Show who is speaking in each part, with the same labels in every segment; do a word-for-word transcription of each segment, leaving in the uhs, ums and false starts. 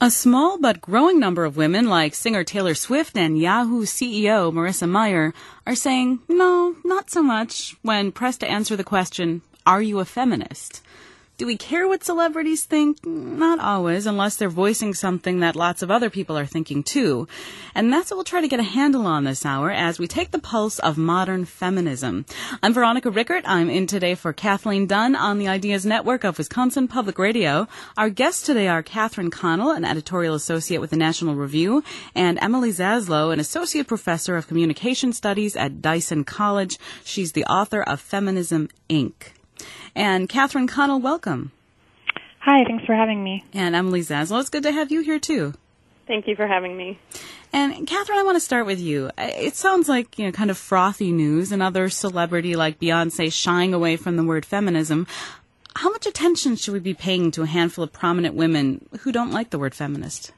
Speaker 1: A small but growing number of women like singer Taylor Swift and Yahoo C E O Marissa Mayer are saying, no, not so much, when pressed to answer the question, are you a feminist? Do we care what celebrities think? Not always, unless they're voicing something that lots of other people are thinking too. And that's what we'll try to get a handle on this hour as we take the pulse of modern feminism. I'm Veronica Rickert. I'm in today for Kathleen Dunn on the Ideas Network of Wisconsin Public Radio. Our guests today are Catherine Connell, an editorial associate with the National Review, and Emily Zaslow, an associate professor of communication studies at Dyson College. She's the author of Feminism, Incorporated. And Catherine Connell, welcome.
Speaker 2: Hi, thanks for having me.
Speaker 1: And Emily Zaslow, it's good to have you here, too.
Speaker 3: Thank you for having me.
Speaker 1: And Catherine, I want to start with you. It sounds like, you know, kind of frothy news, another celebrity like Beyonce shying away from the word feminism. How much attention should we be paying to a handful of prominent women who don't like the word feminist?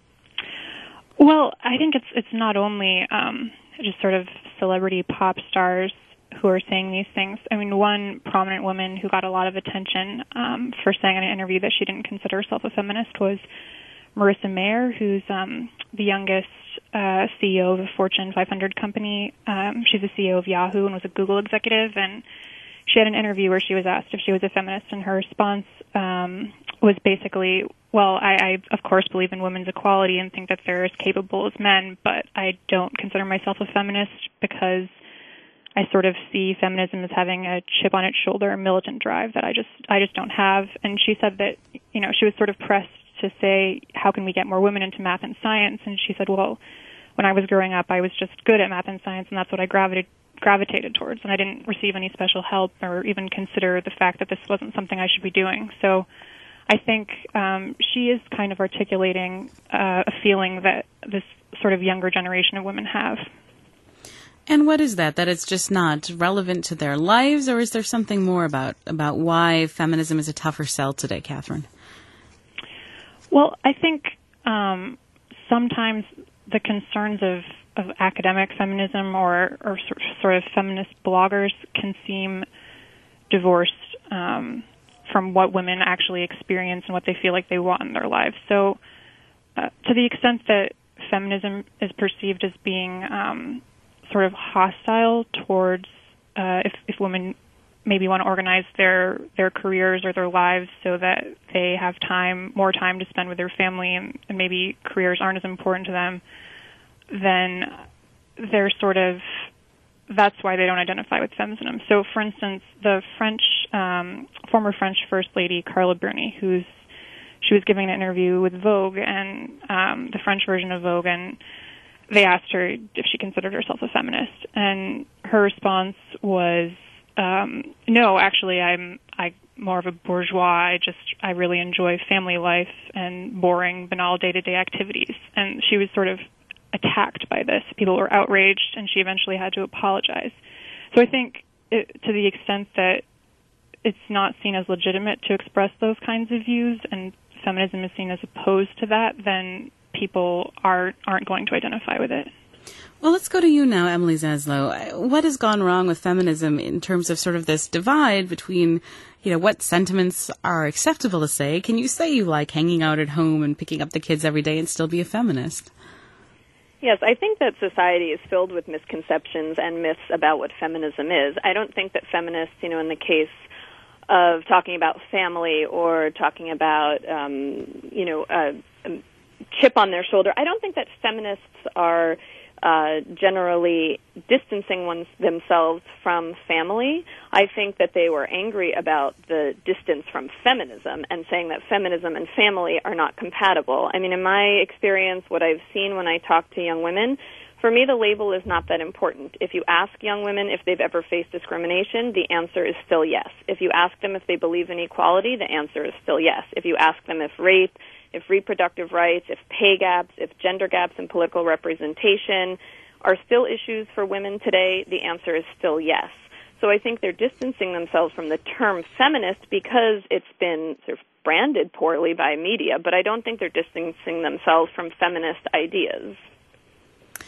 Speaker 2: Well, I think it's it's not only um, just sort of celebrity pop stars who are saying these things. I mean, one prominent woman who got a lot of attention um, for saying in an interview that she didn't consider herself a feminist was Marissa Mayer, who's um, the youngest uh, C E O of a Fortune five hundred company. Um, she's the C E O of Yahoo and was a Google executive, and she had an interview where she was asked if she was a feminist, and her response um, was basically, well, I, I, of course, believe in women's equality and think that they're as capable as men, but I don't consider myself a feminist because I sort of see feminism as having a chip on its shoulder, a militant drive that I just I just don't have. And she said that, you know, she was sort of pressed to say, how can we get more women into math and science? And she said, well, when I was growing up, I was just good at math and science, and that's what I gravitated gravitated towards. And I didn't receive any special help or even consider the fact that this wasn't something I should be doing. So I think um, she is kind of articulating uh, a feeling that this sort of younger generation of women have.
Speaker 1: And what is that? That it's just not relevant to their lives, or is there something more about about why feminism is a tougher sell today, Catherine?
Speaker 2: Well, I think um, sometimes the concerns of, of academic feminism or, or sort of feminist bloggers can seem divorced um, from what women actually experience and what they feel like they want in their lives. So uh, to the extent that feminism is perceived as being um, sort of hostile towards uh, if, if women maybe want to organize their, their careers or their lives so that they have time, more time to spend with their family, and, and maybe careers aren't as important to them, then they're sort of, that's why they don't identify with feminism. So, for instance, the French, um, former French First Lady, Carla Bruni, who's, she was giving an interview with Vogue, and um, the French version of Vogue, and they asked her if she considered herself a feminist, and her response was, um, "No, actually, I'm I more of a bourgeois. I just I really enjoy family life and boring, banal day-to-day activities." And she was sort of attacked by this. People were outraged, and she eventually had to apologize. So I think, it, to the extent that it's not seen as legitimate to express those kinds of views, and feminism is seen as opposed to that, then people are, aren't going to identify with it.
Speaker 1: Well, let's go to you now, Emily Zaslow. What has gone wrong with feminism in terms of sort of this divide between, you know, what sentiments are acceptable to say? Can you say you like hanging out at home and picking up the kids every day and still be a feminist?
Speaker 3: Yes, I think that society is filled with misconceptions and myths about what feminism is. I don't think that feminists, you know, in the case of talking about family or talking about, um, you know, a, a chip on their shoulder, I don't think that feminists are uh, generally distancing ones, themselves from family. I think that they were angry about the distance from feminism and saying that feminism and family are not compatible. I mean, in my experience, what I've seen when I talk to young women, for me, the label is not that important. If you ask young women if they've ever faced discrimination, the answer is still yes. If you ask them if they believe in equality, the answer is still yes. If you ask them if rape, if reproductive rights, if pay gaps, if gender gaps in political representation are still issues for women today, the answer is still yes. So I think they're distancing themselves from the term feminist because it's been sort of branded poorly by media, but I don't think they're distancing themselves from feminist ideas.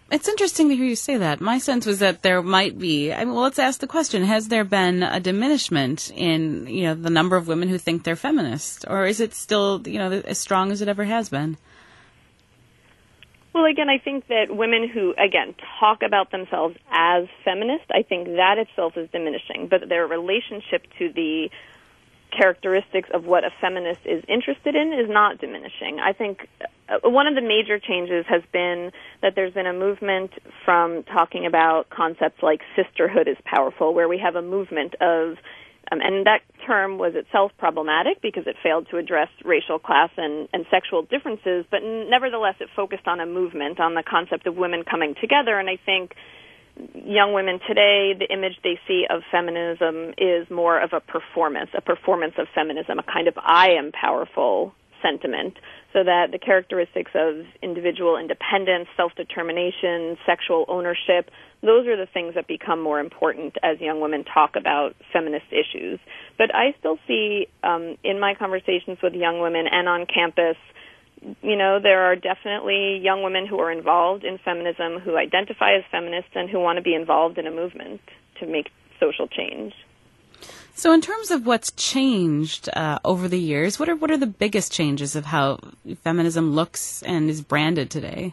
Speaker 1: It's interesting to hear you say that. My sense was that there might be, I mean, well, let's ask the question, has there been a diminishment in, you know, the number of women who think they're feminist? Or is it still, you know, as strong as it ever has been?
Speaker 3: Well, again, I think that women who, again, talk about themselves as feminist, I think that itself is diminishing. But their relationship to the characteristics of what a feminist is interested in is not diminishing. I think one of the major changes has been that there's been a movement from talking about concepts like sisterhood is powerful, where we have a movement of, um, and that term was itself problematic because it failed to address racial, class, and, and sexual differences, but nevertheless it focused on a movement, on the concept of women coming together, and I think young women today, the image they see of feminism is more of a performance, a performance of feminism, a kind of I am powerful sentiment, so that the characteristics of individual independence, self-determination, sexual ownership, those are the things that become more important as young women talk about feminist issues. But I still see um, in my conversations with young women and on campus, you know, there are definitely young women who are involved in feminism, who identify as feminists, and who want to be involved in a movement to make social change.
Speaker 1: So in terms of what's changed uh, over the years, what are what are the biggest changes of how feminism looks and is branded today?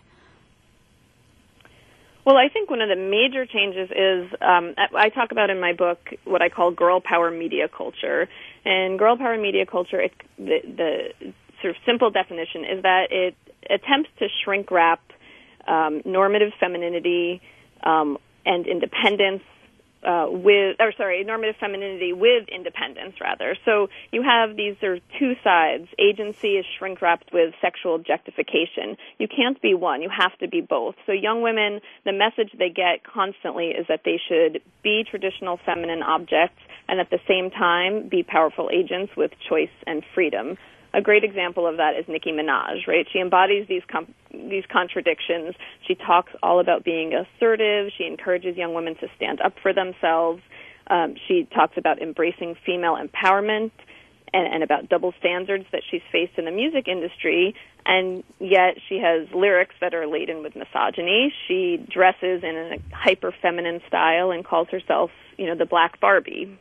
Speaker 3: Well, I think one of the major changes is, um, I talk about in my book what I call girl power media culture. And girl power media culture, it, the, the sort of simple definition is that it attempts to shrink wrap um, normative femininity um, and independence uh, with, or sorry, normative femininity with independence, rather. So you have these sort of two sides. Agency is shrink wrapped with sexual objectification. You can't be one. You have to be both. So young women, the message they get constantly is that they should be traditional feminine objects and at the same time be powerful agents with choice and freedom. A great example of that is Nicki Minaj, right? She embodies these com- these contradictions. She talks all about being assertive. She encourages young women to stand up for themselves. Um, she talks about embracing female empowerment and, and about double standards that she's faced in the music industry, and yet she has lyrics that are laden with misogyny. She dresses in a hyper-feminine style and calls herself, you know, the Black Barbie.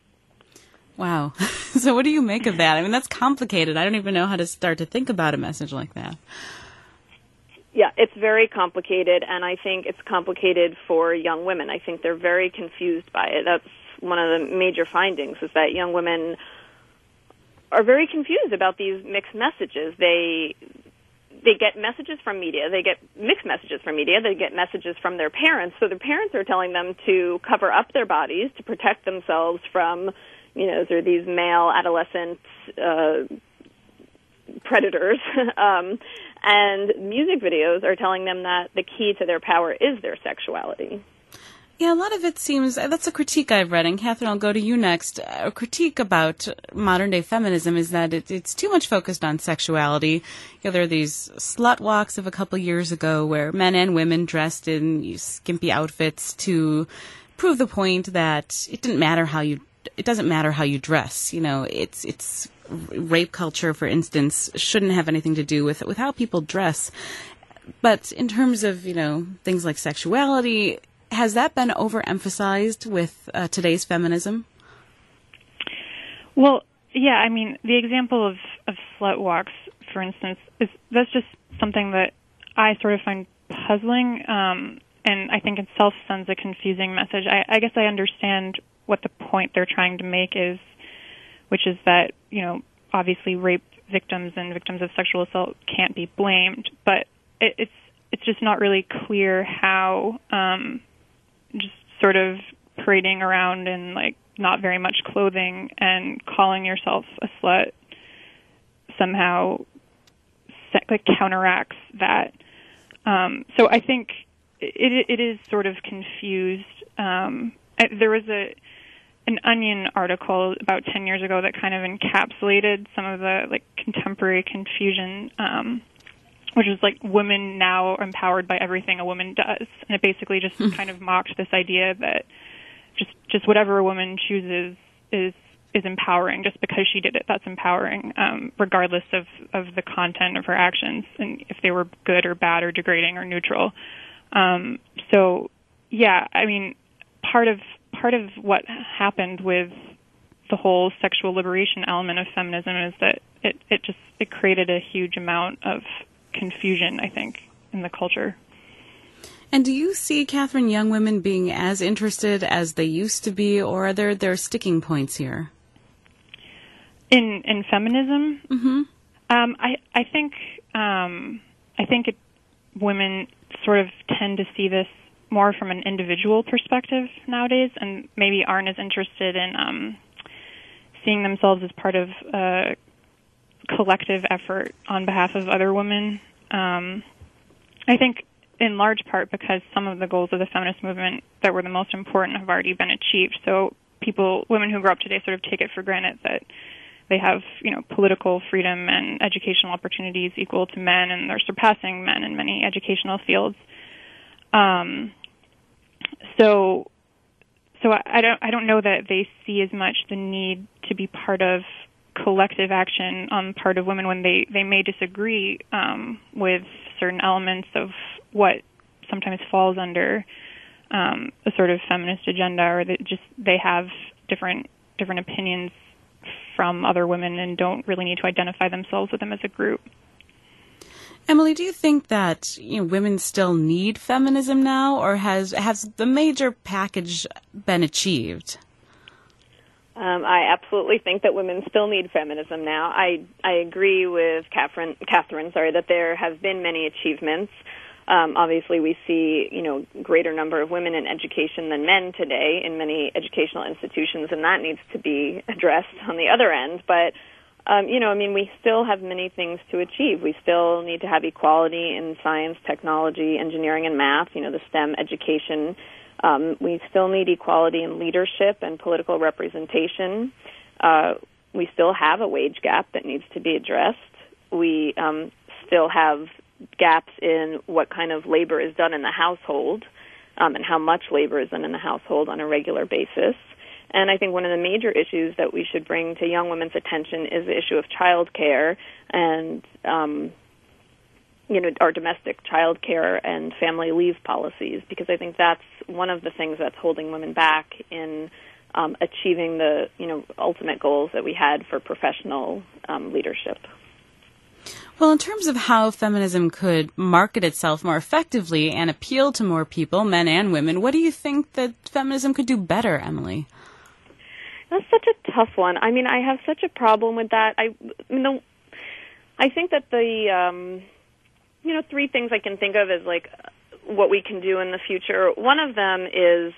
Speaker 1: Wow. So what do you make of that? I mean, that's complicated. I don't even know how to start to think about a message like that.
Speaker 3: Yeah, it's very complicated, and I think it's complicated for young women. I think they're very confused by it. That's one of the major findings, is that young women are very confused about these mixed messages. They they get messages from media. They get mixed messages from media. They get messages from their parents. So their parents are telling them to cover up their bodies, to protect themselves from, you know, sort of these male adolescent uh, predators. um, and music videos are telling them that the key to their power is their sexuality.
Speaker 1: Yeah, a lot of it seems, that's a critique I've read, and Catherine, I'll go to you next. A critique about modern-day feminism is that it, it's too much focused on sexuality. You know, there are these slut walks of a couple years ago where men and women dressed in skimpy outfits to prove the point that it didn't matter how you, it doesn't matter how you dress. You know, it's, it's, rape culture, for instance, shouldn't have anything to do with, with how people dress. But in terms of, you know, things like sexuality, has that been overemphasized with uh, today's feminism?
Speaker 2: Well, yeah, I mean, the example of, of slut walks, for instance, is that's just something that I sort of find puzzling, um, and I think itself sends a confusing message. I, I guess I understand what the point they're trying to make is, which is that, you know, obviously rape victims and victims of sexual assault can't be blamed, but it, it's it's just not really clear how um, just sort of parading around in, like, not very much clothing and calling yourself a slut somehow like counteracts that. Um, so I think it, it is sort of confused. Um, there was a an Onion article about ten years ago that kind of encapsulated some of the, like, contemporary confusion, um, which is like women now are empowered by everything a woman does. And it basically just kind of mocked this idea that just just whatever a woman chooses is is empowering. Just because she did it, that's empowering, um, regardless of, of the content of her actions and if they were good or bad or degrading or neutral. Um, so, yeah, I mean, part of part of what happened with the whole sexual liberation element of feminism is that it, it just it created a huge amount of confusion, I think, in the culture.
Speaker 1: And do you see, Catherine, young women being as interested as they used to be, or are there, there sticking points here?
Speaker 2: In in feminism,
Speaker 1: mm-hmm.
Speaker 2: um, I I think um, I think it, women sort of tend to see this more from an individual perspective nowadays, and maybe aren't as interested in um, seeing themselves as part of a collective effort on behalf of other women. Um, I think in large part because some of the goals of the feminist movement that were the most important have already been achieved. So people, women who grow up today sort of take it for granted that they have, you know, political freedom and educational opportunities equal to men, and they're surpassing men in many educational fields. Um, so, so I, I don't, I don't know that they see as much the need to be part of collective action on the part of women when they, they may disagree um, with certain elements of what sometimes falls under um, a sort of feminist agenda, or that just they have different different opinions from other women and don't really need to identify themselves with them as a group.
Speaker 1: Emily, do you think that, you know, women still need feminism now, or has has the major package been achieved?
Speaker 3: Um, I absolutely think that women still need feminism now. I I agree with Catherine, Catherine, sorry, that there have been many achievements. Um, obviously, we see, you know, greater number of women in education than men today in many educational institutions, and that needs to be addressed on the other end. But, um, you know, I mean, we still have many things to achieve. We still need to have equality in science, technology, engineering, and math, you know, the STEM education. Um, we still need equality in leadership and political representation. Uh, we still have a wage gap that needs to be addressed. We um, still have gaps in what kind of labor is done in the household um, and how much labor is done in the household on a regular basis. And I think one of the major issues that we should bring to young women's attention is the issue of child care and, um, you know, our domestic child care and family leave policies, because I think that's one of the things that's holding women back in um, achieving the, you know, ultimate goals that we had for professional um, leadership.
Speaker 1: Well, in terms of how feminism could market itself more effectively and appeal to more people, men and women, what do you think that feminism could do better, Emily?
Speaker 3: That's such a tough one. I mean, I have such a problem with that. I, you know, I think that the, um, you know, three things I can think of as like what we can do in the future. One of them is,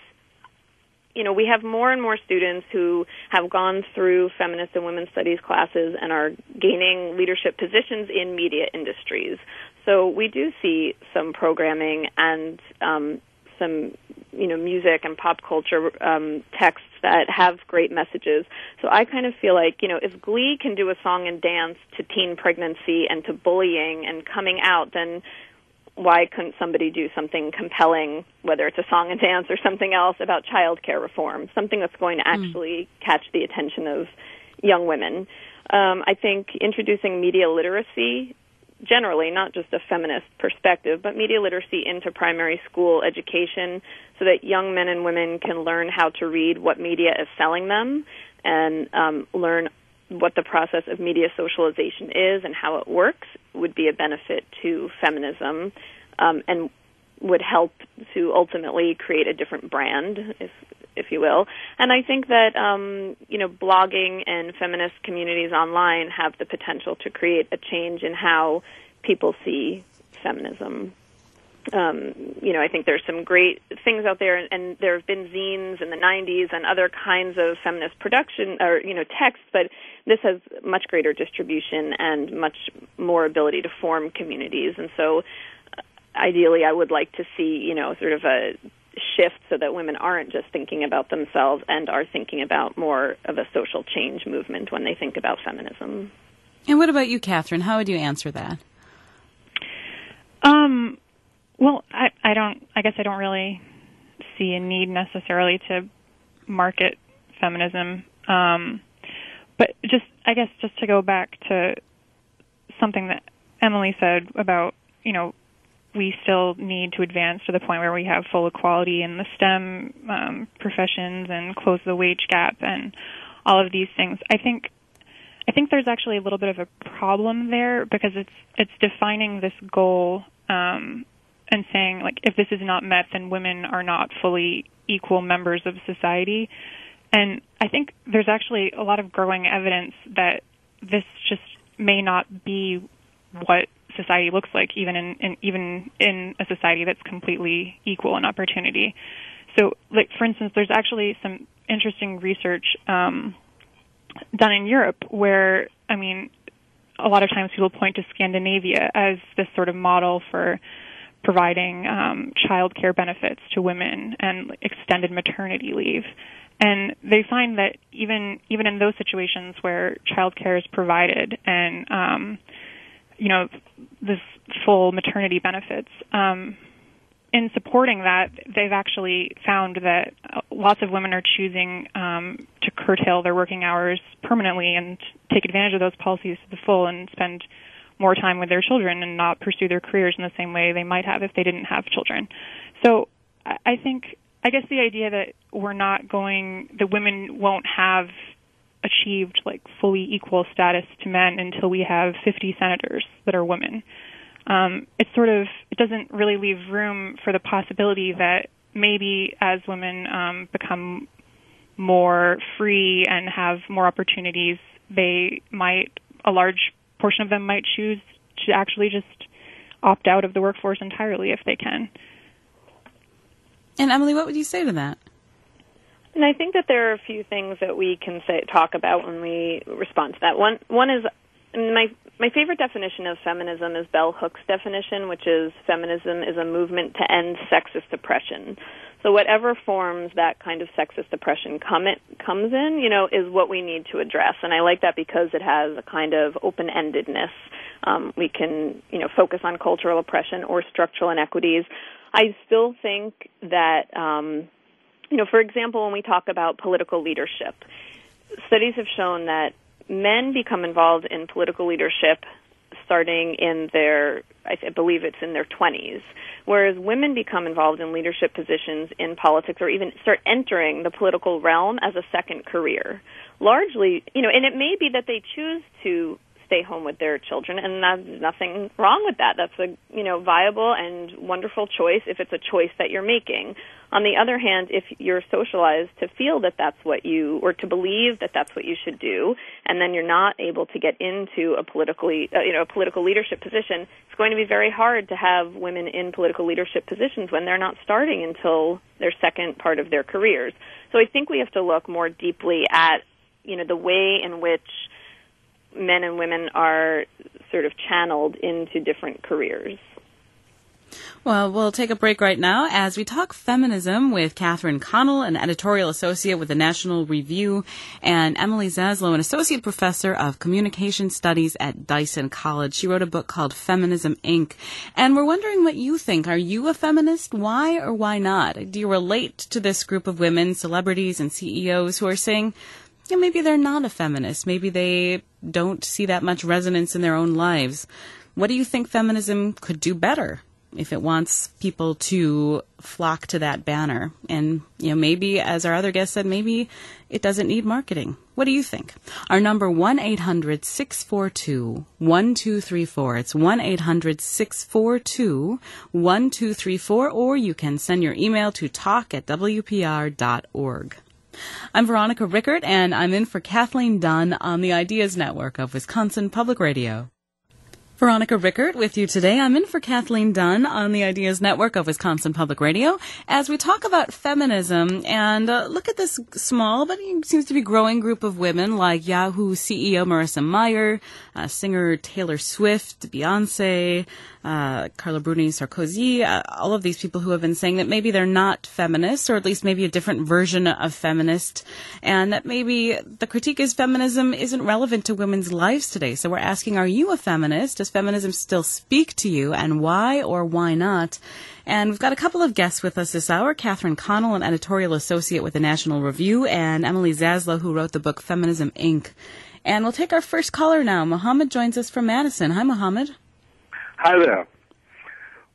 Speaker 3: you know, we have more and more students who have gone through feminist and women's studies classes and are gaining leadership positions in media industries. So we do see some programming and um, some, you know, music and pop culture um, texts that have great messages. So I kind of feel like, you know, if Glee can do a song and dance to teen pregnancy and to bullying and coming out, then why couldn't somebody do something compelling, whether it's a song and dance or something else, about child care reform, something that's going to actually mm. catch the attention of young women? Um, I think introducing media literacy, generally, not just a feminist perspective, but media literacy into primary school education so that young men and women can learn how to read what media is selling them and um, learn what the process of media socialization is and how it works would be a benefit to feminism um, and would help to ultimately create a different brand, if if you will. And I think that, um, you know, blogging and feminist communities online have the potential to create a change in how people see feminism. Um, you know, I think there's some great things out there, and, and there have been zines in the nineties and other kinds of feminist production or, you know, text, but this has much greater distribution and much more ability to form communities. And so uh, ideally I would like to see, you know, sort of a shift so that women aren't just thinking about themselves and are thinking about more of a social change movement when they think about feminism.
Speaker 1: And what about you, Catherine? How would you answer that?
Speaker 2: Um... Well, I, I don't, I guess I don't really see a need necessarily to market feminism. Um, but just, I guess just to go back to something that Emily said about, you know, we still need to advance to the point where we have full equality in the STEM um, professions and close the wage gap and all of these things. I think I think there's actually a little bit of a problem there because it's it's defining this goal um, and saying, like, if this is not met, then women are not fully equal members of society. And I think there's actually a lot of growing evidence that this just may not be what society looks like, even in, in even in a society that's completely equal in opportunity. So, like, for instance, there's actually some interesting research um, done in Europe where, I mean, a lot of times people point to Scandinavia as this sort of model for providing um, child care benefits to women and extended maternity leave. And they find that even even in those situations where child care is provided and, um, you know, this full maternity benefits, um, in supporting that, they've actually found that lots of women are choosing um, to curtail their working hours permanently and take advantage of those policies to the full and spend more time with their children and not pursue their careers in the same way they might have if they didn't have children. So I think, I guess the idea that we're not going, that women won't have achieved like fully equal status to men until we have fifty senators that are women. Um, it's sort of, it doesn't really leave room for the possibility that maybe as women um, become more free and have more opportunities, they might, a large portion of them might choose to actually just opt out of the workforce entirely if they can.
Speaker 1: And Emily, what would you say to that?
Speaker 3: And I think that there are a few things that we can say, talk about when we respond to that. One, one is my my favorite definition of feminism is Bell Hooks' definition, which is feminism is a movement to end sexist oppression. So whatever forms that kind of sexist oppression come it, comes in, you know, is what we need to address. And I like that because it has a kind of open-endedness. Um, we can, you know, focus on cultural oppression or structural inequities. I still think that, um, you know, for example, when we talk about political leadership, studies have shown that men become involved in political leadership starting in their, I believe it's in their twenties, whereas women become involved in leadership positions in politics or even start entering the political realm as a second career. Largely, you know, and it may be that they choose to stay home with their children, and there's nothing wrong with that. That's a, you know, viable and wonderful choice if it's a choice that you're making. On the other hand, if you're socialized to feel that that's what you, or to believe that that's what you should do, and then you're not able to get into a politically, uh, you know, a political leadership position, it's going to be very hard to have women in political leadership positions when they're not starting until their second part of their careers. So I think we have to look more deeply at, you know, the way in which men and women are sort of channeled into different careers.
Speaker 1: Well, we'll take a break right now as we talk feminism with Catherine Connell, an editorial associate with the National Review, and Emily Zaslow, an associate professor of communication studies at Dyson College. She wrote a book called Feminism, Incorporated. And we're wondering what you think. Are you a feminist? Why or why not? Do you relate to this group of women, celebrities and C E Os who are saying, yeah, maybe they're not a feminist. Maybe they don't see that much resonance in their own lives. What do you think feminism could do better if it wants people to flock to that banner? And, you know, maybe, as our other guest said, maybe it doesn't need marketing. What do you think? Our number, one eight hundred six four two one two three four. It's one eight hundred six four two one two three four, or you can send your email to talk at w p r dot org. I'm Veronica Rickert, and I'm in for Kathleen Dunn on the Ideas Network of Wisconsin Public Radio. Veronica Rickert with you today. I'm in for Kathleen Dunn on the Ideas Network of Wisconsin Public Radio as we talk about feminism and uh, look at this small but it seems to be growing group of women like Yahoo C E O Marissa Mayer, uh, singer Taylor Swift, Beyonce, uh, Carla Bruni Sarkozy, uh, all of these people who have been saying that maybe they're not feminists, or at least maybe a different version of feminist, and that maybe the critique is feminism isn't relevant to women's lives today. So we're asking, are you a feminist? Does feminism still speak to you, and why or why not? And we've got a couple of guests with us this hour, Catherine Connell, an editorial associate with the National Review, and Emily Zaslow, who wrote the book Feminism, Incorporated. And we'll take our first caller now. Mohammed joins us from Madison. Hi, Mohammed.
Speaker 4: Hi there.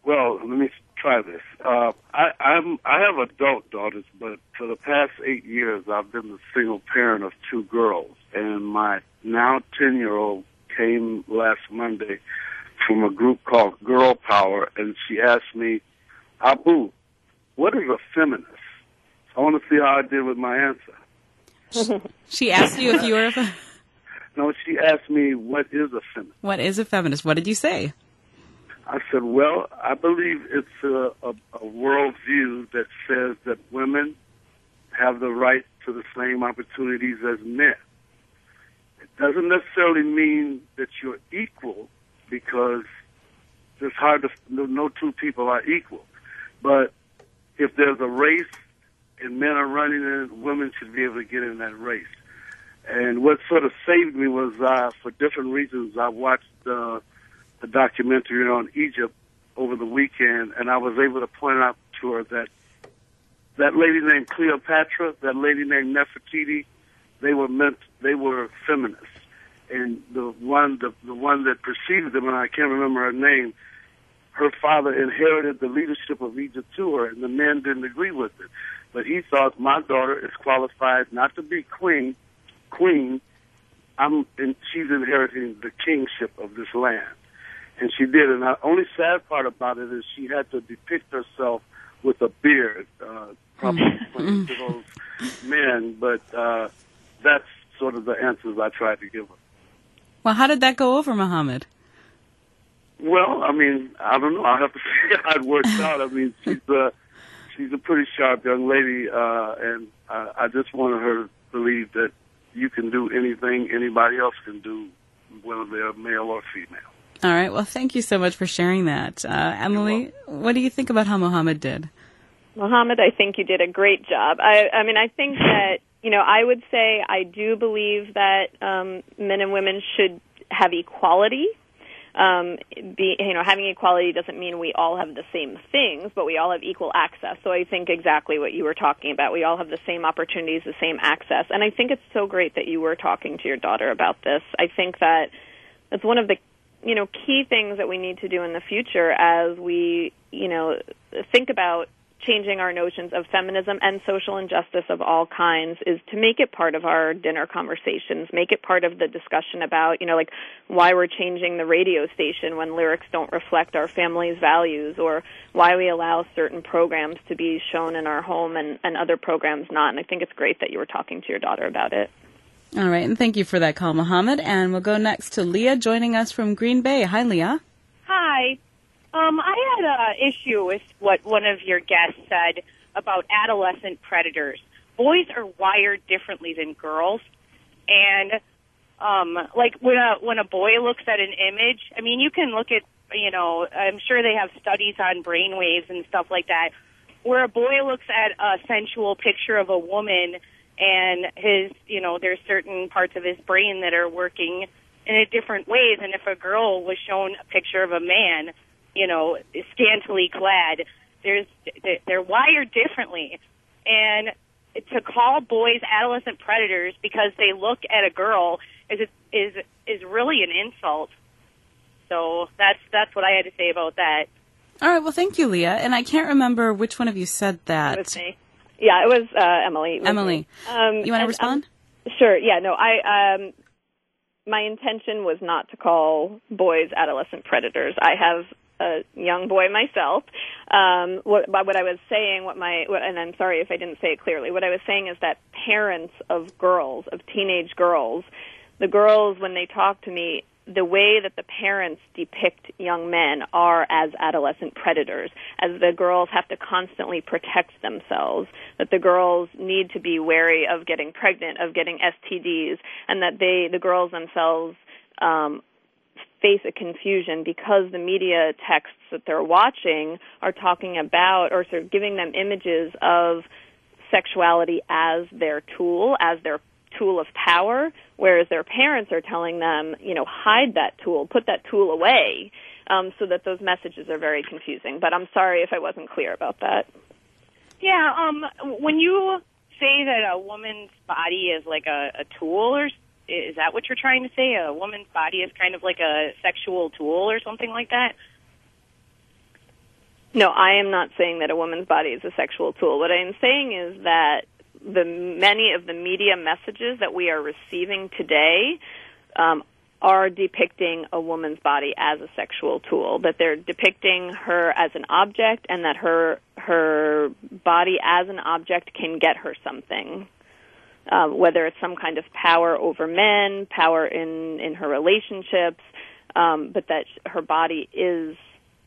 Speaker 4: Well, let me try this. Uh, I, I'm, I have adult daughters, but for the past eight years, I've been the single parent of two girls. And my now ten-year-old came last Monday from a group called Girl Power, and she asked me, Abu, what is a feminist? I want to see how I did with my answer.
Speaker 1: She asked you if you were a feminist?
Speaker 4: No, she asked me, what is a feminist?
Speaker 1: What is a feminist? What did you say?
Speaker 4: I said, well, I believe it's a, a, a worldview that says that women have the right to the same opportunities as men. It doesn't necessarily mean that you're equal, because it's hard to, no, no two people are equal. But if there's a race and men are running in it, women should be able to get in that race. And what sort of saved me was, uh, for different reasons, I watched uh, the documentary on Egypt over the weekend, and I was able to point out to her that that lady named Cleopatra, that lady named Nefertiti, they were meant, they were feminists. And the one, the, the one that preceded them, and I can't remember her name, her father inherited the leadership of Egypt to her, and the men didn't agree with it. But he thought, my daughter is qualified not to be queen, queen, I'm, and she's inheriting the kingship of this land. And she did. And the only sad part about it is she had to depict herself with a beard, uh, probably playing to those men. But uh, that's sort of the answers I tried to give her.
Speaker 1: Well, how did that go over, Muhammad?
Speaker 4: Well, I mean, I don't know. I have to see how it works out. I mean, she's a, she's a pretty sharp young lady, uh, and I, I just wanted her to believe that you can do anything anybody else can do, whether they're male or female.
Speaker 1: All right. Well, thank you so much for sharing that. Uh, Emily, what do you think about how Muhammad did?
Speaker 3: Muhammad, I think you did a great job. I, I mean, I think that, you know, I would say I do believe that um, men and women should have equality. Um, be, you know, having equality doesn't mean we all have the same things, but we all have equal access. So I think exactly what you were talking about. We all have the same opportunities, the same access. And I think it's so great that you were talking to your daughter about this. I think that it's one of the, you know, key things that we need to do in the future as we, you know, think about changing our notions of feminism and social injustice of all kinds is to make it part of our dinner conversations, make it part of the discussion about, you know, like why we're changing the radio station when lyrics don't reflect our family's values, or why we allow certain programs to be shown in our home and, and other programs not. And I think it's great that you were talking to your daughter about it.
Speaker 1: All right, and thank you for that call, Muhammad. And we'll go next to Leah joining us from Green Bay. Hi, Leah.
Speaker 5: Hi. Um, I had an issue with what one of your guests said about adolescent predators. Boys are wired differently than girls, and um, like when a when a boy looks at an image, I mean, you can look at, you know, I'm sure they have studies on brain waves and stuff like that, where a boy looks at a sensual picture of a woman, and his, you know, there's certain parts of his brain that are working in a different ways, and if a girl was shown a picture of a man, you know, scantily clad, there's they're wired differently. And to call boys adolescent predators because they look at a girl is is is really an insult. So that's that's what I had to say about that.
Speaker 1: All right, well, thank you, Leah. And I can't remember which one of you said that.
Speaker 3: It was me. Yeah, it was uh, Emily. It was
Speaker 1: Emily. Um, you want to respond?
Speaker 3: Um, sure. Yeah. No. I. Um, my intention was not to call boys adolescent predators. I have a young boy myself. Um, what, what I was saying, what my, what, and I'm sorry if I didn't say it clearly, what I was saying is that parents of girls, of teenage girls, the girls, when they talk to me, the way that the parents depict young men are as adolescent predators, as the girls have to constantly protect themselves, that the girls need to be wary of getting pregnant, of getting S T Ds, and that they, the girls themselves, um, face a confusion because the media texts that they're watching are talking about or sort of giving them images of sexuality as their tool, as their tool of power, whereas their parents are telling them, you know, hide that tool, put that tool away, um, so that those messages are very confusing. But I'm sorry if I wasn't clear about that.
Speaker 5: Yeah, um, when you say that a woman's body is like a, a tool, or is that what you're trying to say? A woman's body is kind of like a sexual tool or something like that?
Speaker 3: No, I am not saying that a woman's body is a sexual tool. What I am saying is that the many of the media messages that we are receiving today um, are depicting a woman's body as a sexual tool, that they're depicting her as an object, and that her her body as an object can get her something, uh, whether it's some kind of power over men, power in, in her relationships, um, but that her body is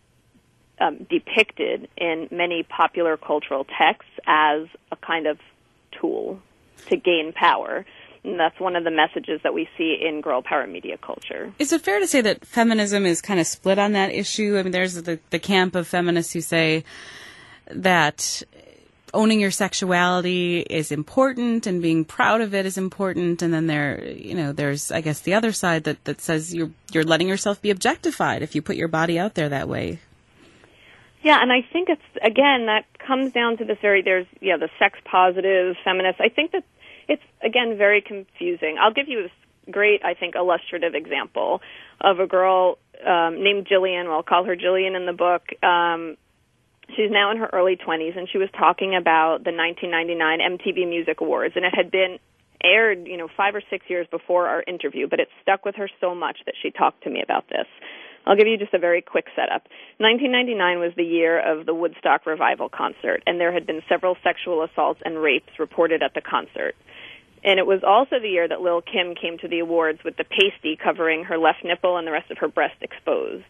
Speaker 3: um, depicted in many popular cultural texts as a kind of tool to gain power. And that's one of the messages that we see in girl power media culture.
Speaker 1: Is it fair to say that feminism is kind of split on that issue? I mean, there's the, the camp of feminists who say that owning your sexuality is important and being proud of it is important. And then there, you know, there's, I guess, the other side that, that says you're you're letting yourself be objectified if you put your body out there that way.
Speaker 3: Yeah, and I think it's, again, that comes down to this very, there's, yeah, the sex positive feminists. I think that it's, again, very confusing. I'll give you this great, I think, illustrative example of a girl um, named Jillian. Well, I'll call her Jillian in the book. Um, she's now in her early twenties, and she was talking about the nineteen ninety-nine M T V Music Awards, and it had been aired, you know, five or six years before our interview, but it stuck with her so much that she talked to me about this. I'll give you just a very quick setup. nineteen ninety-nine was the year of the Woodstock Revival concert, and there had been several sexual assaults and rapes reported at the concert. And it was also the year that Lil' Kim came to the awards with the pasty covering her left nipple and the rest of her breast exposed.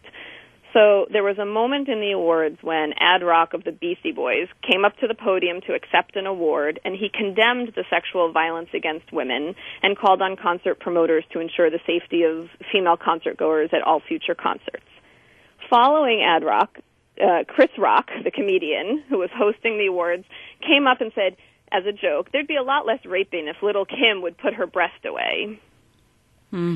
Speaker 3: So there was a moment in the awards when Ad Rock of the Beastie Boys came up to the podium to accept an award, and he condemned the sexual violence against women and called on concert promoters to ensure the safety of female concertgoers at all future concerts. Following Ad Rock, uh, Chris Rock, the comedian who was hosting the awards, came up and said, as a joke, there'd be a lot less raping if Lil' Kim would put her breast away.
Speaker 1: Hmm.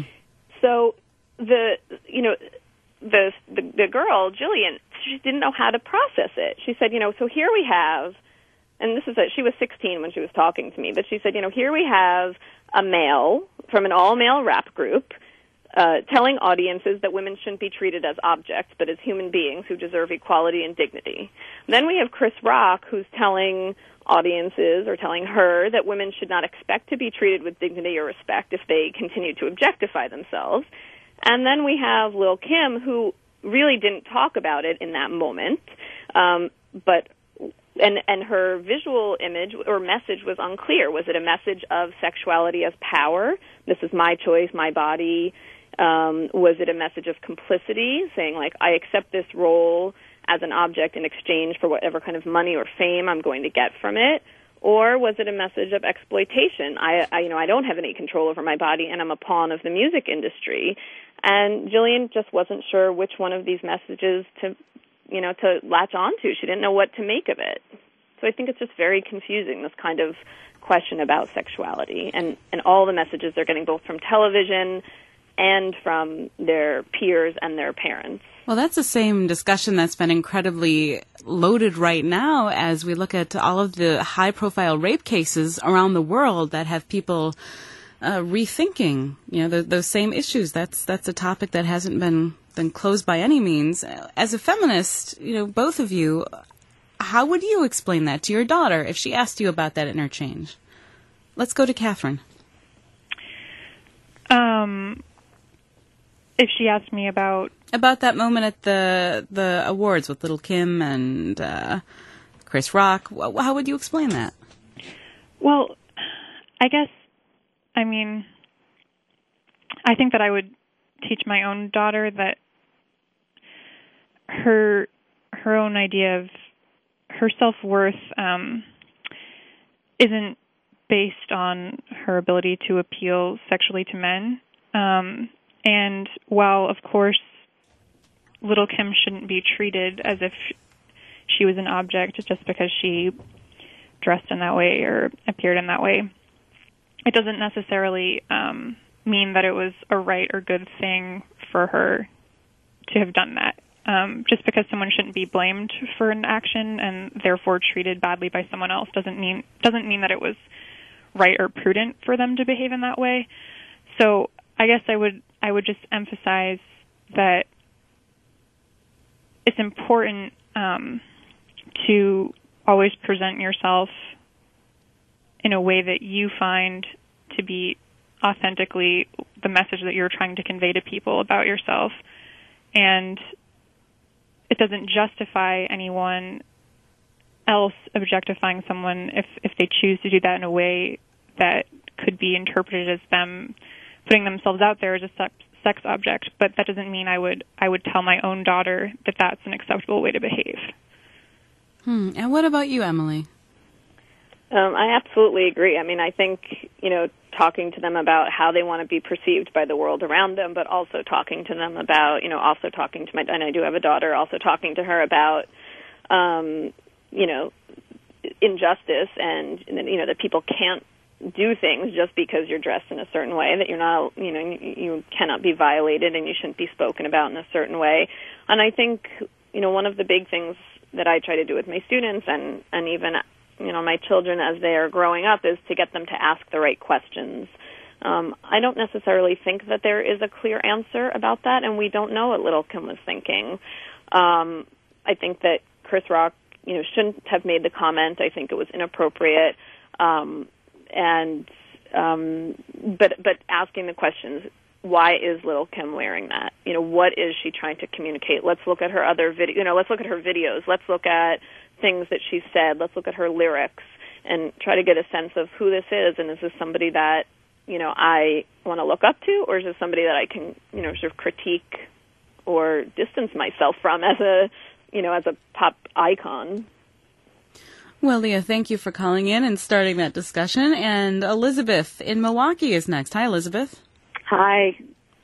Speaker 3: So the, you know, the, the the girl, Jillian, she didn't know how to process it. She said, you know, so here we have, and this is a, she was sixteen when she was talking to me, but she said, you know, here we have a male from an all-male rap group uh, telling audiences that women shouldn't be treated as objects, but as human beings who deserve equality and dignity. Then we have Chris Rock, who's telling audiences or telling her that women should not expect to be treated with dignity or respect if they continue to objectify themselves. And then we have Lil' Kim, who really didn't talk about it in that moment, um, but and and her visual image or message was unclear. Was it a message of sexuality as power? This is my choice, my body. Um, was it a message of complicity, saying like, I accept this role as an object in exchange for whatever kind of money or fame I'm going to get from it? Or was it a message of exploitation? I, I, you know, I don't have any control over my body, and I'm a pawn of the music industry. And Jillian just wasn't sure which one of these messages to, you know, to latch onto. She didn't know what to make of it. So I think it's just very confusing, this kind of question about sexuality, and, and all the messages they're getting both from television and from their peers and their parents.
Speaker 1: Well, that's the same discussion that's been incredibly loaded right now as we look at all of the high-profile rape cases around the world that have people uh, rethinking, you know, the, those same issues. That's that's a topic that hasn't been, been closed by any means. As a feminist, you know, both of you, how would you explain that to your daughter if she asked you about that interchange? Let's go to Catherine.
Speaker 2: Um... If she asked me about...
Speaker 1: About that moment at the the awards with Lil' Kim and uh, Chris Rock, how would you explain that?
Speaker 2: Well, I guess, I mean, I think that I would teach my own daughter that her her own idea of her self-worth um, isn't based on her ability to appeal sexually to men. Um And while, of course, Lil' Kim shouldn't be treated as if she was an object just because she dressed in that way or appeared in that way, it doesn't necessarily um, mean that it was a right or good thing for her to have done that. Um, just because someone shouldn't be blamed for an action and therefore treated badly by someone else doesn't mean doesn't mean that it was right or prudent for them to behave in that way. So I guess I would I would just emphasize that it's important um, to always present yourself in a way that you find to be authentically the message that you're trying to convey to people about yourself. And it doesn't justify anyone else objectifying someone if, if they choose to do that in a way that could be interpreted as them putting themselves out there as a sex, sex object. But that doesn't mean I would I would tell my own daughter that that's an acceptable way to behave.
Speaker 1: Hmm. And what about you, Emily?
Speaker 3: Um, I absolutely agree. I mean, I think, you know, talking to them about how they want to be perceived by the world around them, but also talking to them about, you know, also talking to my, and I do have a daughter, also talking to her about, um, you know, injustice and, you know, that people can't do things just because you're dressed in a certain way, that you're not, you know, you cannot be violated and you shouldn't be spoken about in a certain way. And I think, you know, one of the big things that I try to do with my students and, and even, you know, my children as they are growing up is to get them to ask the right questions. Um, I don't necessarily think that there is a clear answer about that, and we don't know what Little Kim was thinking. Um, I think that Chris Rock, you know, shouldn't have made the comment. I think it was inappropriate. Um, and um, but but asking the questions, why is Little Kim wearing that? You know, what is she trying to communicate? Let's look at her other video. You know, let's look at her videos. Let's look at things that she said. Let's look at her lyrics and try to get a sense of who this is, and is this somebody that, you know, I want to look up to, or is this somebody that I can, you know, sort of critique or distance myself from as a, you know, as a pop icon?
Speaker 1: Well, Leah, thank you for calling in and starting that discussion. And Elizabeth in Milwaukee is next. Hi, Elizabeth.
Speaker 6: Hi.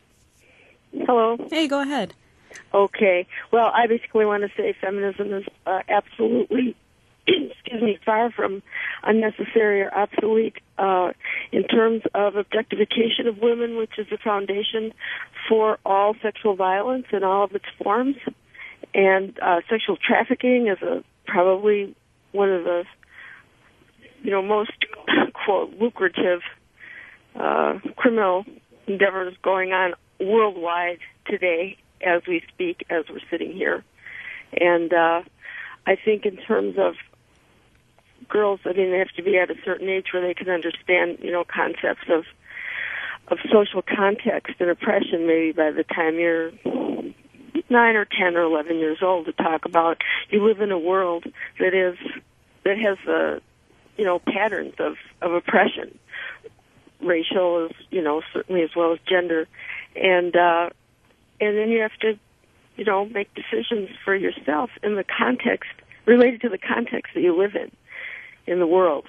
Speaker 6: Hello.
Speaker 1: Hey, go ahead.
Speaker 6: Okay. Well, I basically want to say feminism is uh, absolutely, excuse me, far from unnecessary or obsolete uh, in terms of objectification of women, which is the foundation for all sexual violence in all of its forms. And uh, sexual trafficking is a probably one of the, you know, most, quote, lucrative uh, criminal endeavors going on worldwide today as we speak, as we're sitting here. And uh, I think in terms of girls, I mean, they have to be at a certain age where they can understand, you know, concepts of of social context and oppression maybe by the time you're nine or ten or eleven years old, to talk about you live in a world that is that has uh, you know, patterns of, of oppression, racial as, you know, certainly as well as gender, and uh, and then you have to, you know, make decisions for yourself in the context related to the context that you live in in the world,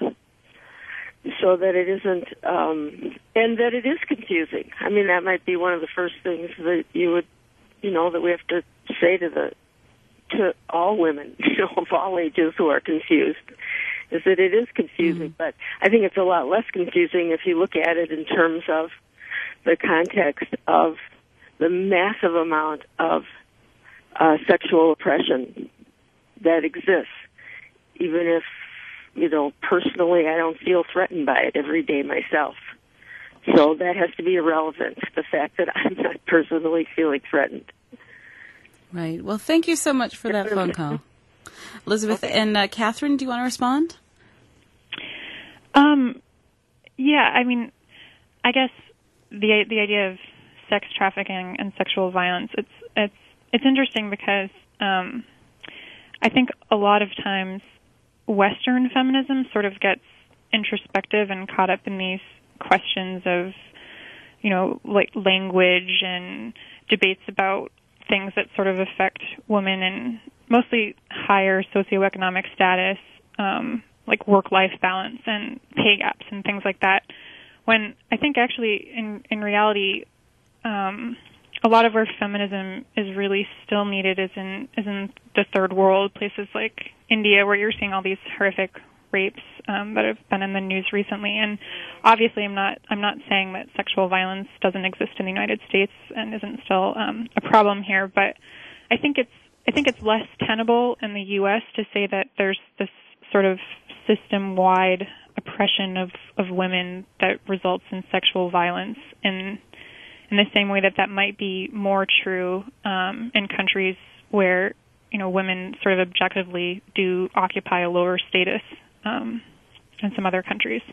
Speaker 6: so that it isn't um, and that it is confusing. I mean, that might be one of the first things that you would, you know, that we have to say to the to all women, you know, of all ages who are confused, is that it is confusing. Mm-hmm. But I think it's a lot less confusing if you look at it in terms of the context of the massive amount of uh, sexual oppression that exists, even if, you know, personally I don't feel threatened by it every day myself. So that has to be irrelevant, the fact that I'm not personally feeling threatened.
Speaker 1: Right. Well, thank you so much for that phone call. Elizabeth, okay. And uh, Catherine, do you want to respond?
Speaker 2: Um, yeah, I mean, I guess the the idea of sex trafficking and sexual violence, it's it's it's interesting because um, I think a lot of times Western feminism sort of gets introspective and caught up in these questions of, you know, like language and debates about things that sort of affect women in mostly higher socioeconomic status, um, like work-life balance and pay gaps and things like that. When I think actually in, in reality, um, a lot of where feminism is really still needed is in is in the third world, places like India, where you're seeing all these horrific rapes um, that have been in the news recently. And obviously, I'm not I'm not saying that sexual violence doesn't exist in the United States and isn't still um, a problem here, but I think it's I think it's less tenable in the U S to say that there's this sort of system-wide oppression of, of women that results in sexual violence in in the same way that that might be more true um, in countries where you know, women sort of objectively do occupy a lower status um, in some other countries.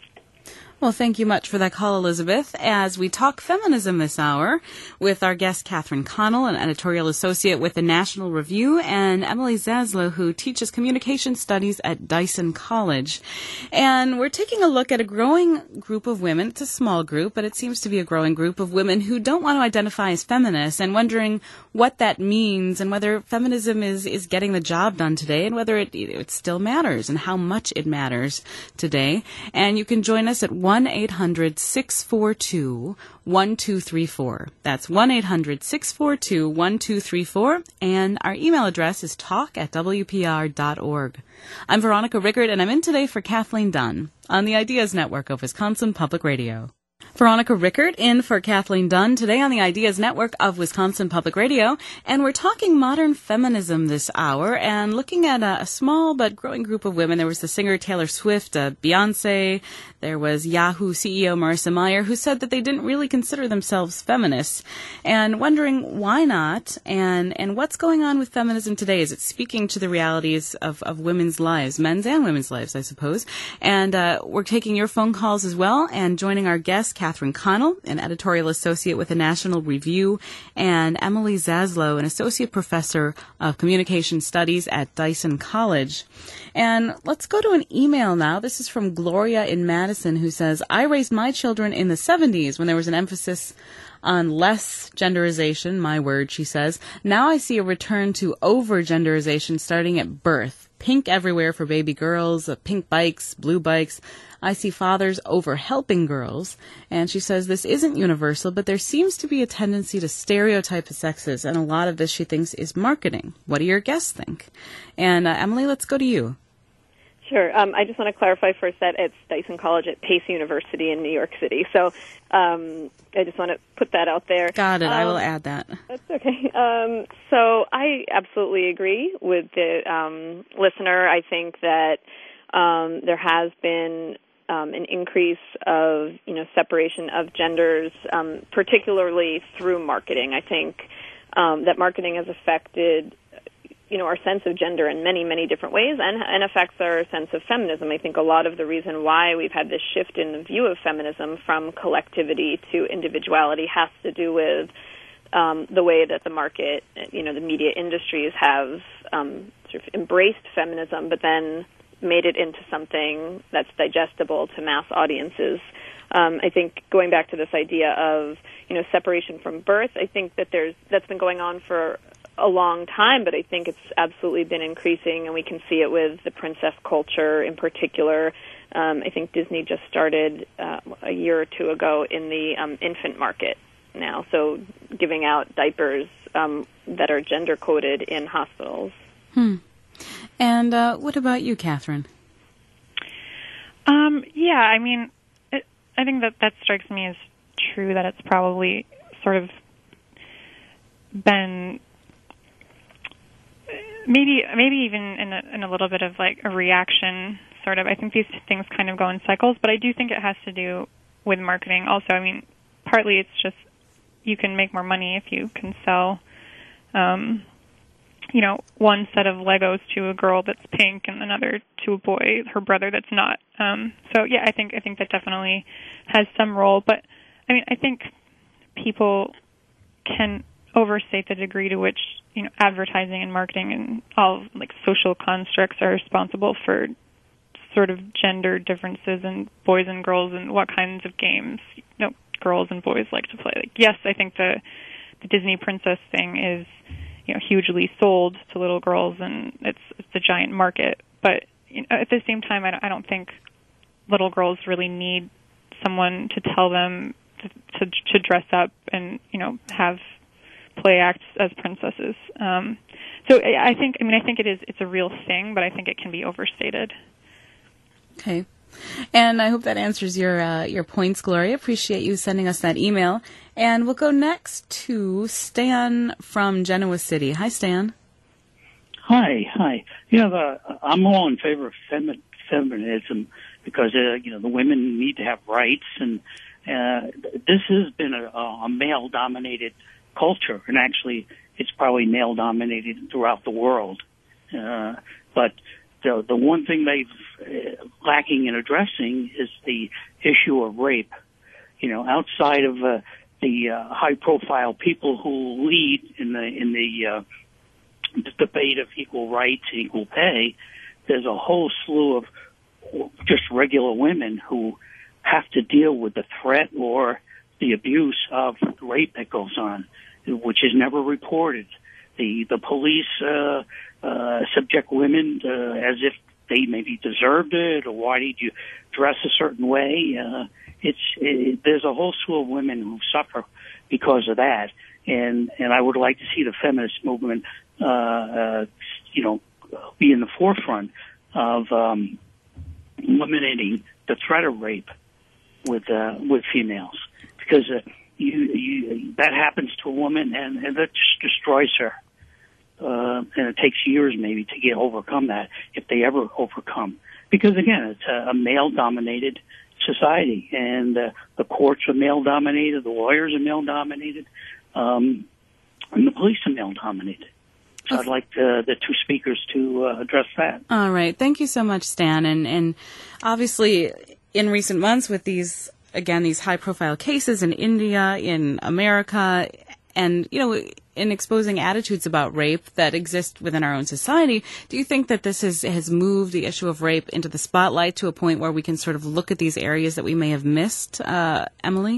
Speaker 1: Well, thank you much for that call, Elizabeth. As we talk feminism this hour with our guest, Catherine Connell, an editorial associate with the National Review, and Emily Zaslow, who teaches communication studies at Dyson College. And we're taking a look at a growing group of women. It's a small group, but it seems to be a growing group of women who don't want to identify as feminists, and wondering what that means and whether feminism is, is getting the job done today, and whether it, it still matters and how much it matters today. And you can join us at one eight hundred six four two one two three four. That's one eight hundred six four two one two three four. And our email address is talk at w p r dot org. I'm Veronica Rickert, and I'm in today for Kathleen Dunn on the Ideas Network of Wisconsin Public Radio. Veronica Rickert in for Kathleen Dunn today on the Ideas Network of Wisconsin Public Radio, and we're talking modern feminism this hour and looking at a, a small but growing group of women. There was the singer Taylor Swift, uh, Beyonce, there was Yahoo C E O Marissa Mayer, who said that they didn't really consider themselves feminists, and wondering why not, and, and what's going on with feminism today. Is it speaking to the realities of, of women's lives, men's and women's lives, I suppose? And uh, we're taking your phone calls as well, and joining our guest, Catherine Connell, an editorial associate with the National Review, and Emily Zaslow, an associate professor of communication studies at Dyson College. And let's go to an email now. This is from Gloria in Madison, who says, I raised my children in the seventies when there was an emphasis on less genderization, my word, she says. Now I see a return to over-genderization starting at birth. Pink everywhere for baby girls, uh, pink bikes, blue bikes. I see fathers over-helping girls. And she says this isn't universal, but there seems to be a tendency to stereotype the sexes, and a lot of this, she thinks, is marketing. What do your guests think? And uh, Emily, let's go to you.
Speaker 3: Sure. Um, I just want to clarify first that it's Dyson College at Pace University in New York City. So um, I just want to put that out there.
Speaker 1: Got it.
Speaker 3: Um,
Speaker 1: I will add that.
Speaker 3: That's okay. Um, so I absolutely agree with the um, listener. I think that um, there has been um, an increase of, you know, separation of genders, um, particularly through marketing. I think um, that marketing has affected you know, our sense of gender in many, many different ways, and, and affects our sense of feminism. I think a lot of the reason why we've had this shift in the view of feminism from collectivity to individuality has to do with um, the way that the market, you know, the media industries have um, sort of embraced feminism, but then made it into something that's digestible to mass audiences. Um, I think going back to this idea of, you know, separation from birth, I think that there's that's been going on for a long time, but I think it's absolutely been increasing, and we can see it with the princess culture in particular. Um, I think Disney just started uh, a year or two ago in the um, infant market now, so giving out diapers um, that are gender-coded in hospitals.
Speaker 1: Hmm. And uh, what about you, Catherine?
Speaker 2: Um, yeah, I mean, it, I think that that strikes me as true, that it's probably sort of been Maybe, maybe even in a, in a little bit of like a reaction, sort of. I think these things kind of go in cycles, but I do think it has to do with marketing. Also, I mean, partly it's just you can make more money if you can sell, um, you know, one set of Legos to a girl that's pink and another to a boy, her brother, that's not. Um, so yeah, I think I think that definitely has some role. But I mean, I think people can overstate the degree to which, you know, advertising and marketing and all like social constructs are responsible for sort of gender differences in boys and girls and what kinds of games, you know, girls and boys like to play. Like, yes, I think the the Disney princess thing is, you know, hugely sold to little girls, and it's it's a giant market. But you know, at the same time, I don't, I don't think little girls really need someone to tell them to, to to dress up and, you know, have play acts as princesses. Um, so I think, I mean, I think it is, it's a real thing, but I think it can be overstated.
Speaker 1: Okay. And I hope that answers your, uh, your points, Gloria. Appreciate you sending us that email. And we'll go next to Stan from Genoa City. Hi, Stan.
Speaker 7: Hi, hi. You know, uh, I'm all in favor of femi- feminism because, uh, you know, the women need to have rights, and uh, this has been a, a male-dominated culture, and actually it's probably male-dominated throughout the world. Uh, but the the one thing they've uh, lacking in addressing is the issue of rape. You know, outside of uh, the uh, high-profile people who lead in the in the, uh, the debate of equal rights and equal pay, there's a whole slew of just regular women who have to deal with the threat or the abuse of rape that goes on, which is never reported. The the police uh, uh, subject women uh, as if they maybe deserved it, or why did you dress a certain way? Uh, it's it, there's a whole slew of women who suffer because of that, and and I would like to see the feminist movement, uh, uh, you know, be in the forefront of um, eliminating the threat of rape with uh, with females, because uh, you, you that happens to a woman and, and that just destroys her, uh, and it takes years maybe to get overcome that, if they ever overcome. Because again, it's a, a male-dominated society, and uh, the courts are male-dominated, the lawyers are male-dominated, um, and the police are male-dominated. So I'd like the, the two speakers to uh, address that.
Speaker 1: All right. Thank you so much, Stan. And, and obviously, in recent months with these, again, these high-profile cases in India, in America, and, you know, in exposing attitudes about rape that exist within our own society, do you think that this has, has moved the issue of rape into the spotlight to a point where we can sort of look at these areas that we may have missed, uh, Emily?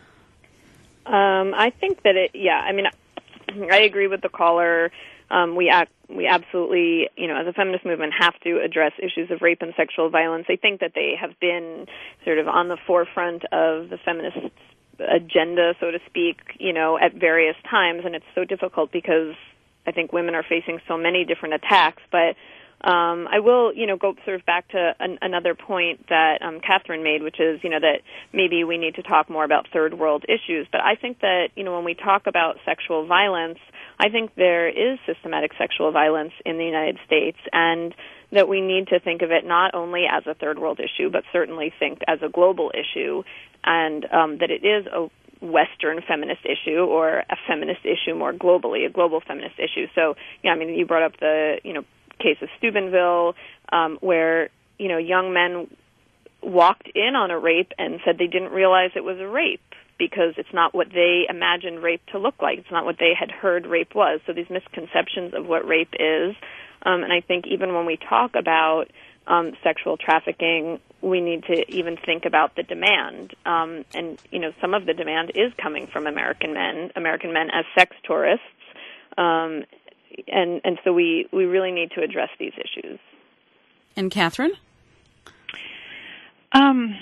Speaker 3: Um, I think that it, yeah, I mean, I agree with the caller. Um, we act, we absolutely, you know, as a feminist movement, have to address issues of rape and sexual violence. I think that they have been sort of on the forefront of the feminist agenda, so to speak, you know, at various times, and it's so difficult because I think women are facing so many different attacks. But um, I will, you know, go sort of back to an, another point that um, Catherine made, which is, you know, that maybe we need to talk more about third world issues. But I think that, you know, when we talk about sexual violence, I think there is systematic sexual violence in the United States, and that we need to think of it not only as a third world issue, but certainly think as a global issue, and um, that it is a Western feminist issue, or a feminist issue more globally, a global feminist issue. So, yeah, I mean, you brought up the, you know, case of Steubenville, um, where, you know, young men walked in on a rape and said they didn't realize it was a rape, because it's not what they imagined rape to look like. It's not what they had heard rape was. So these misconceptions of what rape is. Um, and I think even when we talk about um, sexual trafficking, we need to even think about the demand. Um, and, you know, some of the demand is coming from American men, American men as sex tourists. Um, and, and so we, we really need to address these issues.
Speaker 1: And Catherine?
Speaker 2: Um...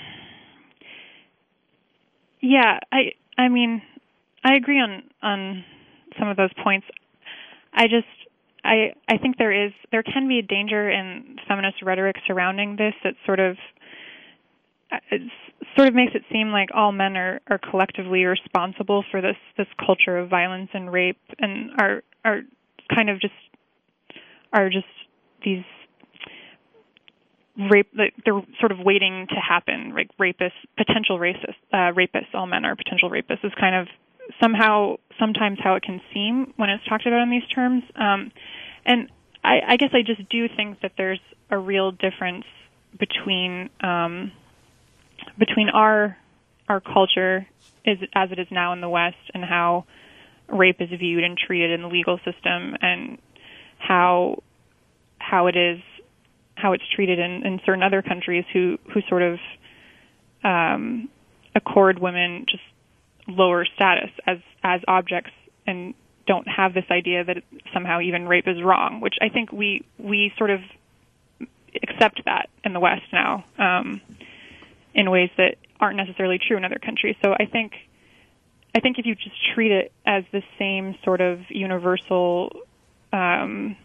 Speaker 2: Yeah, I I mean, I agree on, on some of those points. I just I I think there is there can be a danger in feminist rhetoric surrounding this that sort of it sort of makes it seem like all men are, are collectively responsible for this, this culture of violence and rape, and are are kind of just are just these rape, they're sort of waiting to happen, like rapists, potential racist, uh, rapists, all men are potential rapists, is kind of somehow, sometimes how it can seem when it's talked about in these terms. Um, and I, I guess I just do think that there's a real difference between, um, between our, our culture is, as it is now in the West, and how rape is viewed and treated in the legal system, and how, how it is, how it's treated in, in certain other countries who, who sort of um, accord women just lower status as, as objects, and don't have this idea that somehow even rape is wrong, which I think we we sort of accept that in the West now um, in ways that aren't necessarily true in other countries. So I think I think if you just treat it as the same sort of universal um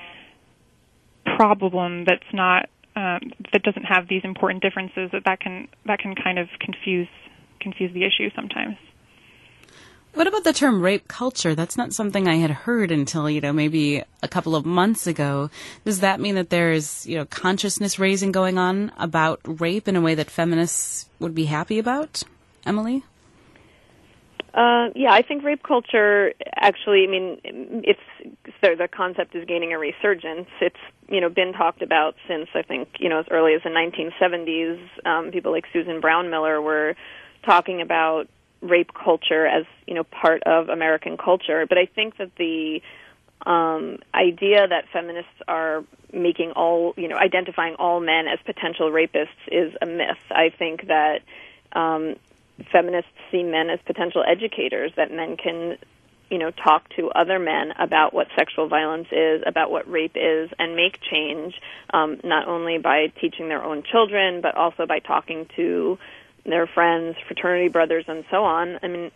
Speaker 2: problem that's not um, that doesn't have these important differences, that that can that can kind of confuse confuse the issue sometimes.
Speaker 1: What about the term rape culture? That's not something I had heard until, you know, maybe a couple of months ago. Does that mean that there's, you know, consciousness raising going on about rape in a way that feminists would be happy about? Emily?
Speaker 3: Uh, yeah, I think rape culture actually, I mean, it's the, the concept is gaining a resurgence. It's, you know, been talked about since, I think, you know, as early as the nineteen seventies. Um, people like Susan Brown Miller were talking about rape culture as, you know, part of American culture. But I think that the um, idea that feminists are making all, you know, identifying all men as potential rapists is a myth. I think that um, feminists see men as potential educators, that men can, you know, talk to other men about what sexual violence is, about what rape is, and make change, um, not only by teaching their own children, but also by talking to their friends, fraternity brothers, and so on. I mean,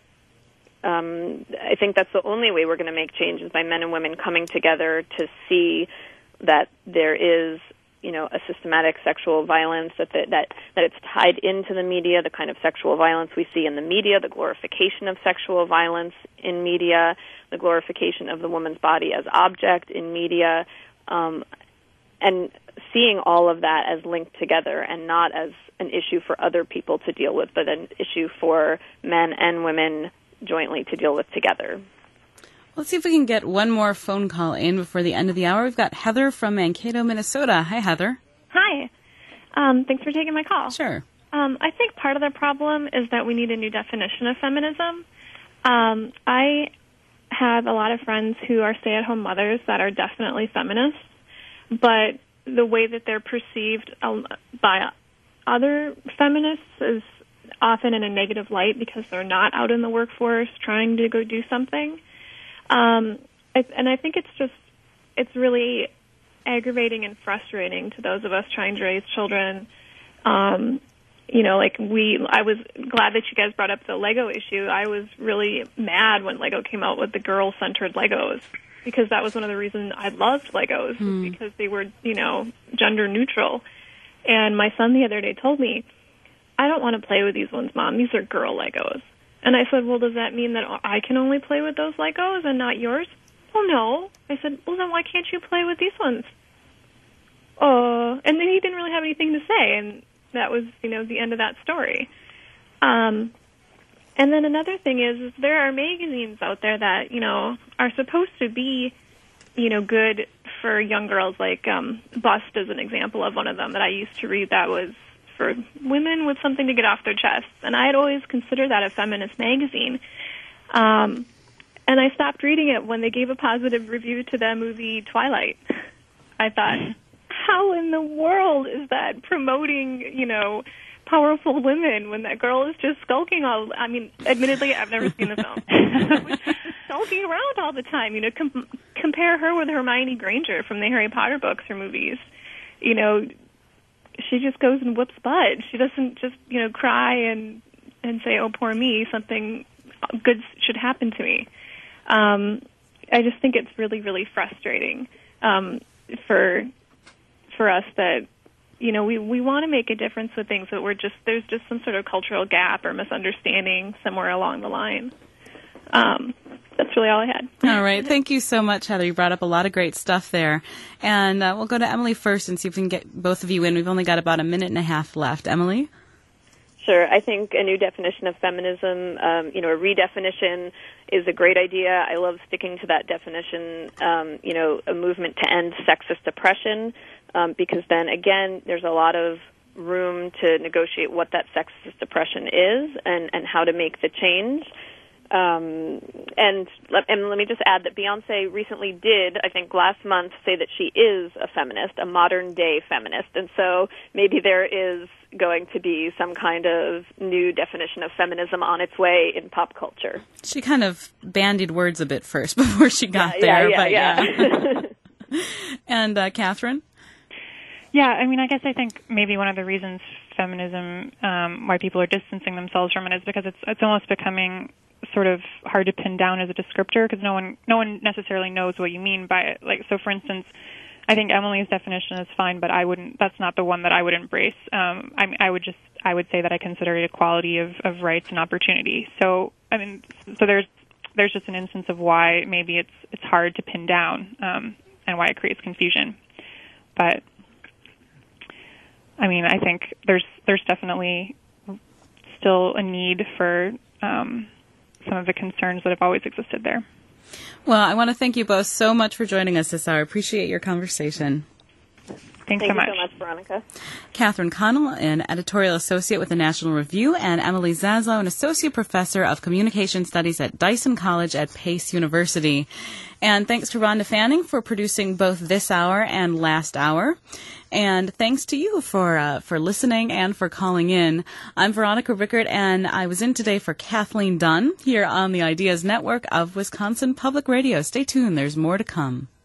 Speaker 3: um, I think that's the only way we're going to make change is by men and women coming together to see that there is, you know, a systematic sexual violence, that the, that that it's tied into the media, the kind of sexual violence we see in the media, the glorification of sexual violence in media, the glorification of the woman's body as object in media, um, and seeing all of that as linked together and not as an issue for other people to deal with, but an issue for men and women jointly to deal with together.
Speaker 1: Let's see if we can get one more phone call in before the end of the hour. We've got Heather from Mankato, Minnesota. Hi, Heather.
Speaker 8: Hi. Um, thanks for taking my call.
Speaker 1: Sure.
Speaker 8: Um, I think part of the problem is that we need a new definition of feminism. Um, I have a lot of friends who are stay-at-home mothers that are definitely feminists, but the way that they're perceived by other feminists is often in a negative light because they're not out in the workforce trying to go do something. Um, I, and I think it's just, it's really aggravating and frustrating to those of us trying to raise children. Um, you know, like we, I was glad that you guys brought up the Lego issue. I was really mad when Lego came out with the girl-centered Legos because that was one of the reasons I loved Legos, mm. because they were, you know, gender neutral. And my son the other day told me, I don't want to play with these ones, Mom. These are girl Legos. And I said, well, does that mean that I can only play with those Legos and not yours? Well, no. I said, well, then why can't you play with these ones? Uh, and then he didn't really have anything to say, and that was, you know, the end of that story. Um, and then another thing is, is there are magazines out there that, you know, are supposed to be, you know, good for young girls, like um, Bust is an example of one of them that I used to read that was for women with something to get off their chests. And I had always considered that a feminist magazine. Um, and I stopped reading it when they gave a positive review to the movie Twilight. I thought, how in the world is that promoting, you know, powerful women when that girl is just skulking all, I mean, admittedly, I've never seen the film. She's skulking around all the time. You know, com- compare her with Hermione Granger from the Harry Potter books or movies. You know, she just goes and whips butt. She doesn't just, you know, cry and and say, oh, poor me, something good should happen to me. Um, I just think it's really, really frustrating um, for for us that, you know, we, we want to make a difference with things, but we're just, there's just some sort of cultural gap or misunderstanding somewhere along the line. Um, that's really all I had.
Speaker 1: All right. Thank you so much, Heather. You brought up a lot of great stuff there. And uh, we'll go to Emily first and see if we can get both of you in. We've only got about a minute and a half left. Emily?
Speaker 3: Sure. I think a new definition of feminism, um, you know, a redefinition is a great idea. I love sticking to that definition, um, you know, a movement to end sexist oppression, um, because then, again, there's a lot of room to negotiate what that sexist oppression is and, and how to make the change. Um, and, and let me just add that Beyonce recently did, I think last month, say that she is a feminist, a modern-day feminist. And so maybe there is going to be some kind of new definition of feminism on its way in pop culture.
Speaker 1: She kind of bandied words a bit first before she got
Speaker 3: yeah,
Speaker 1: there.
Speaker 3: Yeah,
Speaker 1: but
Speaker 3: yeah,
Speaker 1: yeah. yeah. And uh, Catherine?
Speaker 2: Yeah, I mean, I guess I think maybe one of the reasons feminism, um, why people are distancing themselves from it is because it's it's almost becoming sort of hard to pin down as a descriptor because no one no one necessarily knows what you mean by it. Like, so for instance, I think Emily's definition is fine, but I wouldn't. That's not the one that I would embrace. Um, I, I would just I would say that I consider it equality of, of rights and opportunity. So I mean, so there's there's just an instance of why maybe it's it's hard to pin down um, and why it creates confusion. But I mean, I think there's there's definitely still a need for um, some of the concerns that have always existed there.
Speaker 1: Well, I want to thank you both so much for joining us this hour. Appreciate your conversation.
Speaker 2: Thanks
Speaker 3: Thank
Speaker 2: so much.
Speaker 3: you so much, Veronica.
Speaker 1: Catherine Connell, an editorial associate with the National Review, and Emily Zaslow, an associate professor of communication studies at Dyson College at Pace University. And thanks to Rhonda Fanning for producing both this hour and last hour. And thanks to you for uh, for listening and for calling in. I'm Veronica Rickert, and I was in today for Kathleen Dunn here on the Ideas Network of Wisconsin Public Radio. Stay tuned. There's more to come.